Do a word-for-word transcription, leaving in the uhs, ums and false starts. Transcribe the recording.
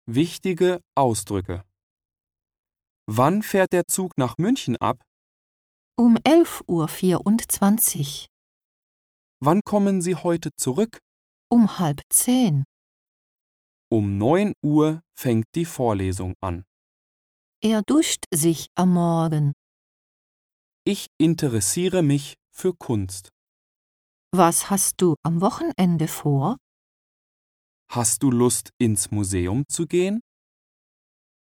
Wichtige Ausdrücke. Wann fährt der Zug nach München ab? Um elf Uhr vierundzwanzig. Wann kommen Sie heute zurück? Um halb zehn. Um neun Uhr fängt die Vorlesung an. Er duscht sich am Morgen. Ich interessiere mich für Kunst. Was hast du am Wochenende vor? Hast du Lust, ins Museum zu gehen?